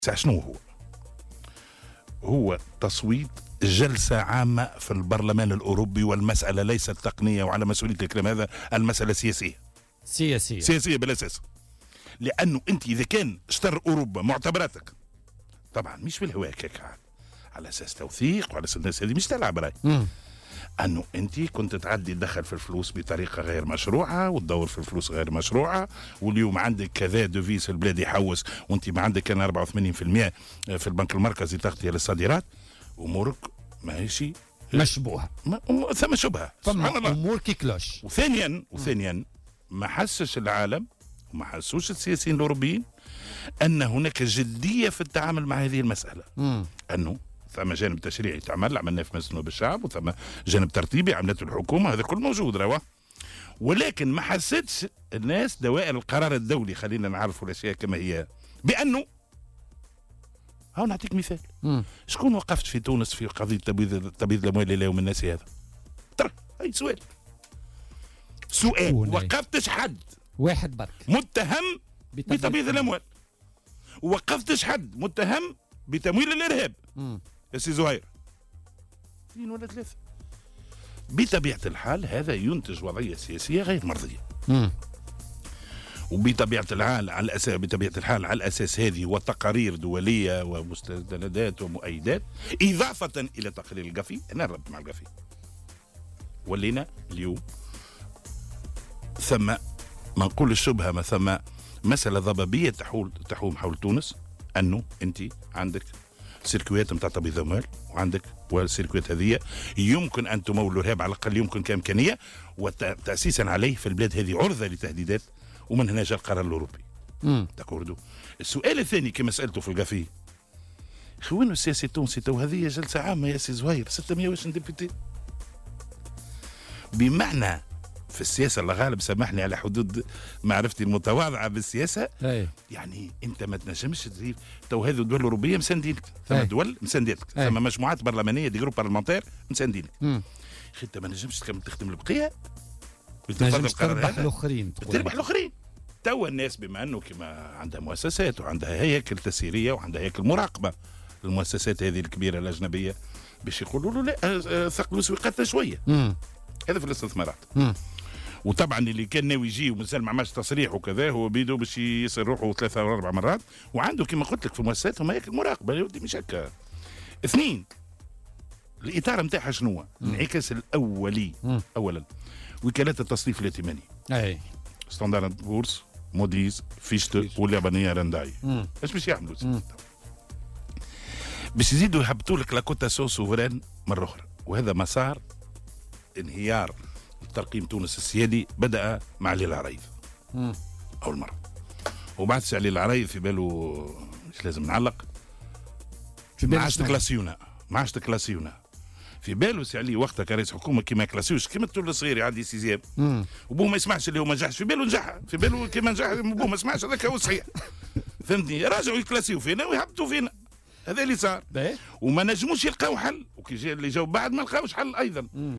شنو هو؟ هو تصويت جلسة عامة في البرلمان الأوروبي، والمسألة ليست تقنية، وعلى مسؤولية الكلام هذا المسألة سياسية بالأساس. لأنه أنت إذا كان شطر أوروبا معتبراتك طبعا مش بالهواء هكاك على أساس توثيق وعلى أساس الناس هذه مش تلعب راي، أنه أنت كنت تعدي تدخل في الفلوس بطريقة غير مشروعة وتدور في الفلوس غير مشروعة، واليوم عندك كذا دوفيس البلاد يحوس وأنت ما عندك كان 84% في البنك المركزي تغطية للصادرات، أمورك ماهيش مشبوهة، ثم شبهة سبحان الله، أمور كيكلوش. وثانيا ما حسش العالم وما حسوش السياسيين الأوروبيين أن هناك جدية في التعامل مع هذه المسألة. أنه ثم جانب تشريعي تعمل عملناه في مجلس النواب الشعب، وثم جانب ترتيبي عملته الحكومة، هذا كل موجود روا. ولكن ما حسيتش الناس دوائر القرار الدولي، خلينا نعرفوا الأشياء كما هي، بأنه هاو نعطيك مثال. شكون وقفت في تونس في قضية تبييض الأموال اللي يوم الناس هذا؟ ترى أي سؤال وقفتش حد واحد برك متهم بتبييض الأموال، وقفتش حد متهم بتمويل الإرهاب يا سي زهير، 2 ولا 3. بطبيعة الحال هذا ينتج وضعية سياسية غير مرضية. وبطبيعة الحال على الأساس هذه وتقارير دولية ومستندات ومؤيدات، إضافة إلى تقرير القفي، أنا رد مع القفي، ولينا اليوم ثم ما نقول الشبهة، ما ثم مسألة ضبابية تحوم حول تونس، أنه أنت عندك سيركويات نتاع تبييض اموال، وعندك والسيركويات هذه يمكن ان تمول الارهاب على الاقل يمكن كامكانيه، وتاسيسا عليه في البلاد هذه عرضه لتهديدات، ومن هنا جاء القرار الاوروبي. تاكوردو. السؤال الثاني كما سالته في القفي، وين السياسي التونسي تو؟ هذه جلسه عامه يا سي زهير، 620 ديبيتي، بمعنى في السياسه الله غالب، سامحني على حدود معرفتي المتواضعه بالسياسه، يعني انت ما تنجمش تجيب تو هذه الدول الاوروبيه مساندينك، ثم دول مساندينك، ثم مجموعات برلمانيه دي جروب بارلمنتير مساندينك، اخي انت ما نجمش تخدم البقيه تنجمش تربح الاخرين، تو الناس بما انه كما عندها مؤسسات وعندها هياكل تسييريه وعندها هياكل مراقبه، المؤسسات هذه الكبيره الاجنبيه باش يقولوا له لا ثقلوا سويقاتنا شويه. هذا في الاستثمارات. وطبعا اللي كان ناوي يجي ومازال ما عملش تصريح وكذا، هو بيدو باش يسر روحه 3 أو 4 مرات، وعنده كما قلت لك في مؤسساتهم هيك المراقبه، يا ودي مش هكا. 2 الاطار نتاعها شنو؟ الانعكاس الاولي اولا وكالات التصنيف الائتماني، ستاندرد بورس، موديز، فيشت واليابانيه رانداي، ايش باش يعملوا؟ باش يزيدوا يهبطوا لك لاكوتاسيون سوفرين مره اخرى، وهذا مسار انهيار ترقيم تونس السيادي بدأ مع علي العريض أول مرة، وبعد علي العريض في باله مش لازم نعلق، ما عادش تكلاسيونا في باله سي علي وقتها كرئيس حكومة كيما كلاسيوش كيما الطفل الصغير يعدي سيزيام وبوه ما يسمعش اللي هو ما نجحش، في باله نجح، في باله كيما نجح بوه ما يسمعش، هذاك هو الصحيح. فهمتني؟ راجعوا يكلاسيو فينا ويهبطوا فينا، هذا اللي صار، وما نجموش يلقاو حل، وكي جاء اللي جاوا بعد ما لقاوش حل أيضا.